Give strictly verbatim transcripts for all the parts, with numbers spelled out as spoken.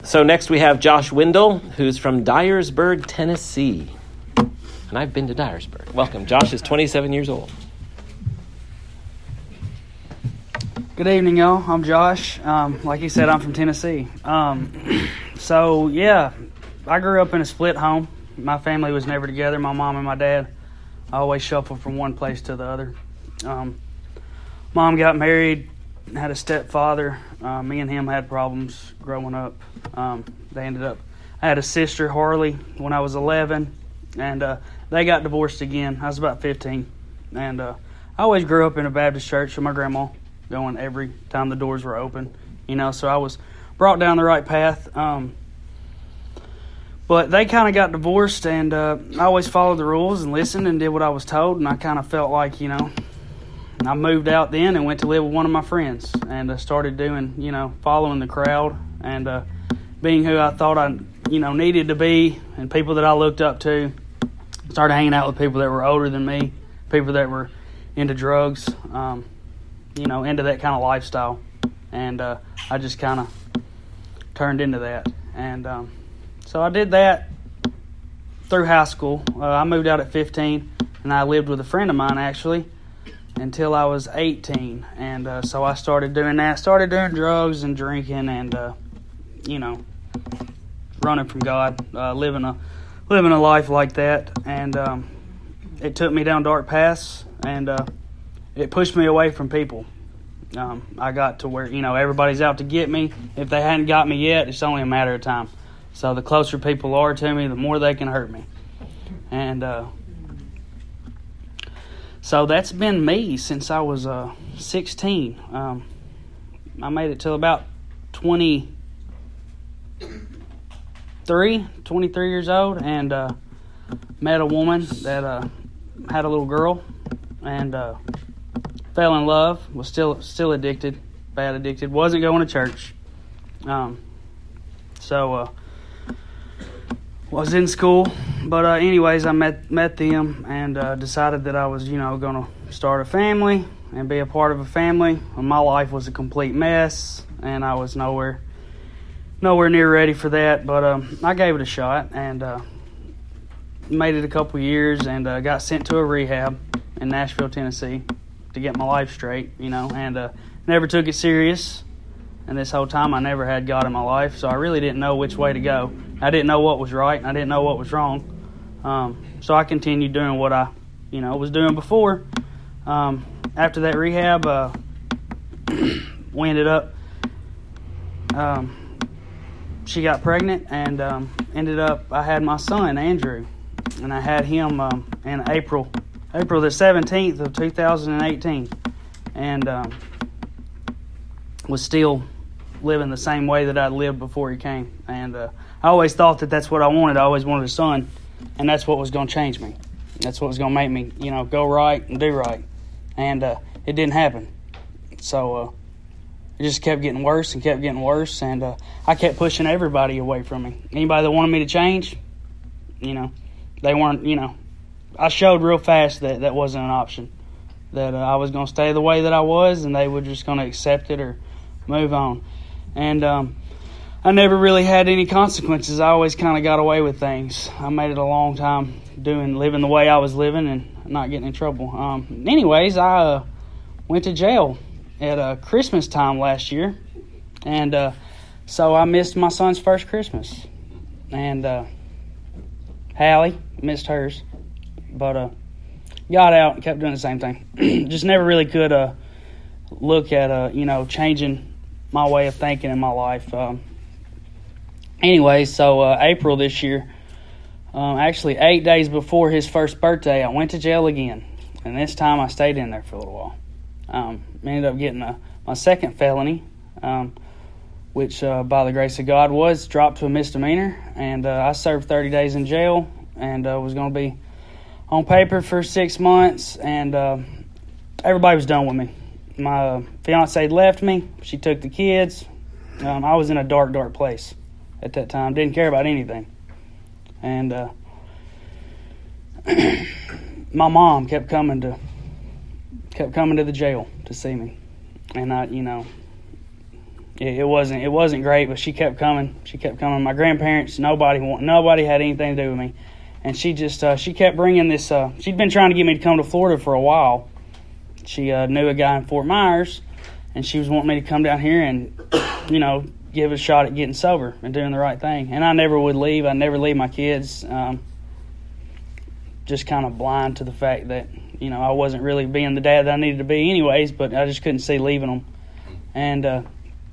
So next we have Josh Wendell, who's from Dyersburg, Tennessee. And I've been to Dyersburg. Welcome. Josh is twenty-seven years old. Good evening, y'all. I'm Josh. Um, like he said, I'm from Tennessee. Um, so, yeah, I grew up in a split home. My family was never together, my mom and my dad. I always shuffled from one place to the other. Um, mom got married, had a stepfather. Uh, me and him had problems growing up. Um, they ended up, I had a sister, Harley, when I was eleven, and uh, they got divorced again. I was about fifteen. And uh, I always grew up in a Baptist church with my grandma, going every time the doors were open, you know, so I was brought down the right path. Um, but they kind of got divorced, and uh, I always followed the rules and listened and did what I was told, and I kind of felt like, you know, I moved out then and went to live with one of my friends, and uh, started doing, you know, following the crowd and uh, being who I thought I, you know, needed to be, and people that I looked up to. Started hanging out with people that were older than me, people that were into drugs, um, you know, into that kind of lifestyle. And uh, I just kind of turned into that. And um, so I did that through high school. Uh, I moved out at fifteen, and I lived with a friend of mine, actually, until I was eighteen. And uh, so I started doing that, started doing drugs and drinking and, uh, you know, running from God, uh, living a living a life like that. And um, it took me down dark paths, and uh, it pushed me away from people. Um, I got to where, you know, everybody's out to get me. If they hadn't got me yet, it's only a matter of time. So the closer people are to me, the more they can hurt me. And uh, so that's been me since I was uh, sixteen. Um, I made it till about twenty-three, twenty-three years old, and uh, met a woman that uh, had a little girl, and uh, fell in love. Was still still addicted, bad addicted. Wasn't going to church. Um, so uh, was in school, but uh, anyways, I met met them and uh, decided that I was, you know, going to start a family and be a part of a family. And my life was a complete mess, and I was nowhere nowhere near ready for that. But um, I gave it a shot, and uh, made it a couple years, and uh, got sent to a rehab in Nashville, Tennessee, to get my life straight, you know, and uh, never took it serious. And this whole time I never had God in my life, so I really didn't know which way to go. I didn't know what was right, and I didn't know what was wrong. Um, so I continued doing what I, you know, was doing before. Um, after that rehab, uh, we ended up, um, she got pregnant, and um, ended up, I had my son, Andrew, and I had him um, in April, April the seventeenth of two thousand eighteen, and um, was still living the same way that I lived before he came. And uh, I always thought that that's what I wanted. I always wanted a son, and that's what was going to change me. That's what was going to make me, you know, go right and do right. And uh, it didn't happen. So uh, it just kept getting worse and kept getting worse, and uh, I kept pushing everybody away from me. Anybody that wanted me to change, you know, they weren't, you know, I showed real fast that that wasn't an option, that uh, I was going to stay the way that I was, and they were just going to accept it or move on. And um, I never really had any consequences. I always kind of got away with things. I made it a long time doing, living the way I was living and not getting in trouble. Um, anyways, I uh, went to jail at uh, Christmas time last year, and uh, so I missed my son's first Christmas. And uh, Hallie missed hers, but uh, got out and kept doing the same thing. Just never really could uh, look at, uh, you know, changing my way of thinking in my life. Um, anyway, so uh, April this year, um, actually eight days before his first birthday, I went to jail again. And this time I stayed in there for a little while. Um, ended up getting a, my second felony, um, which uh, by the grace of God was dropped to a misdemeanor. And uh, I served thirty days in jail, and uh, was going to be on paper for six months. And uh, everybody was done with me. My uh, fiance left me. She took the kids. Um, I was in a dark, dark place at that time. Didn't care about anything. And uh, my mom kept coming to kept coming to the jail to see me. And I, you know, it, it wasn't it wasn't great, but she kept coming. She kept coming. My grandparents, nobody want, nobody had anything to do with me, and she just uh, she kept bringing this. Uh, she'd been trying to get me to come to Florida for a while. She uh, knew a guy in Fort Myers, and she was wanting me to come down here and, you know, give it a shot at getting sober and doing the right thing. And I never would leave. I never leave my kids. Um, just kind of blind to the fact that, you know, I wasn't really being the dad that I needed to be anyways, but I just couldn't see leaving them. And uh,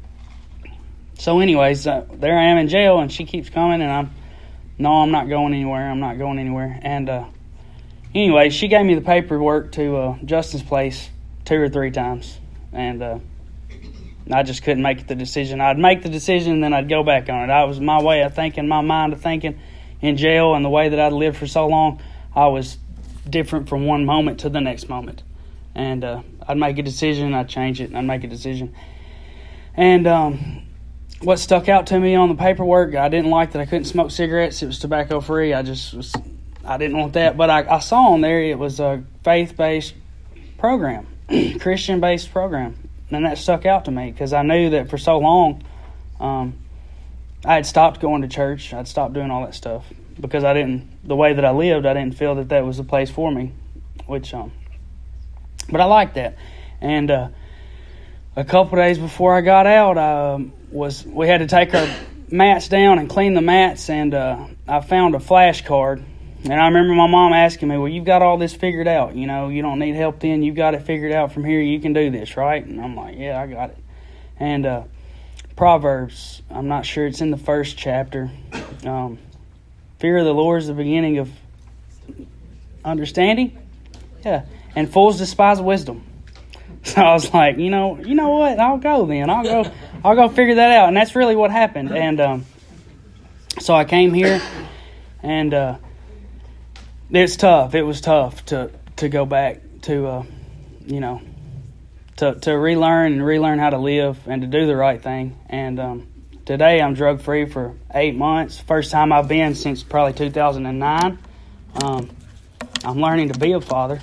so anyways, uh, there I am in jail, and she keeps coming, and I'm, no, I'm not going anywhere. I'm not going anywhere. And uh, anyway, she gave me the paperwork to uh, Justin's place two or three times, and uh, I just couldn't make the decision. I'd make the decision, and then I'd go back on it. I was my way of thinking, my mind of thinking in jail, and the way that I'd lived for so long, I was different from one moment to the next moment. And uh, I'd make a decision, I'd change it, and I'd make a decision. And um, what stuck out to me on the paperwork, I didn't like that I couldn't smoke cigarettes. It was tobacco free. I just was, I didn't want that. But I, I saw on there it was a faith-based program, Christian-based program. And that stuck out to me because I knew that for so long um, I had stopped going to church. I'd stopped doing all that stuff because I didn't, the way that I lived, I didn't feel that that was the place for me, which, um, but I liked that. And uh, a couple of days before I got out, I um, was, we had to take our mats down and clean the mats, and uh, I found a flashcard. And I remember my mom asking me, well, you've got all this figured out. You know, you don't need help then. You've got it figured out from here. You can do this, right? And I'm like, yeah, I got it. And uh, Proverbs, I'm not sure it's in the first chapter. Um, Fear of the Lord is the beginning of understanding. Yeah. And fools despise wisdom. So I was like, you know, you know what? I'll go then. I'll go I'll go figure that out. And that's really what happened. And um, so I came here, and uh, it's tough. It was tough to, to go back to, uh, you know, to, to relearn and relearn how to live and to do the right thing. And um, today I'm drug-free for eight months. First time I've been since probably two thousand nine. Um, I'm learning to be a father.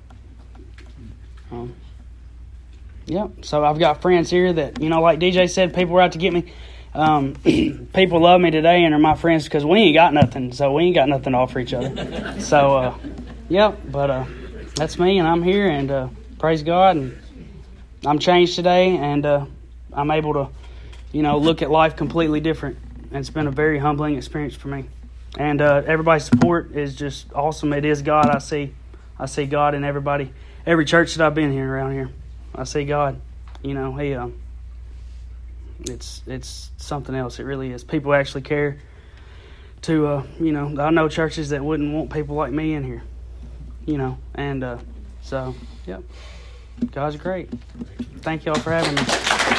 Um, yep. So I've got friends here that, you know, like D J said, people were out to get me. Um, people love me today and are my friends because we ain't got nothing. So we ain't got nothing to offer each other. So, uh, yep. But uh, that's me, and I'm here, and uh, praise God. And I'm changed today, and uh, I'm able to, you know, look at life completely different. And it's been a very humbling experience for me. And uh, everybody's support is just awesome. It is God. I see, I see God in everybody, every church that I've been here around here. I see God. You know, He. Um, it's it's something else. It really is. People actually care. To uh, you know, I know churches that wouldn't want people like me in here. You know, and uh, so yep, God's great. Thank y'all for having me.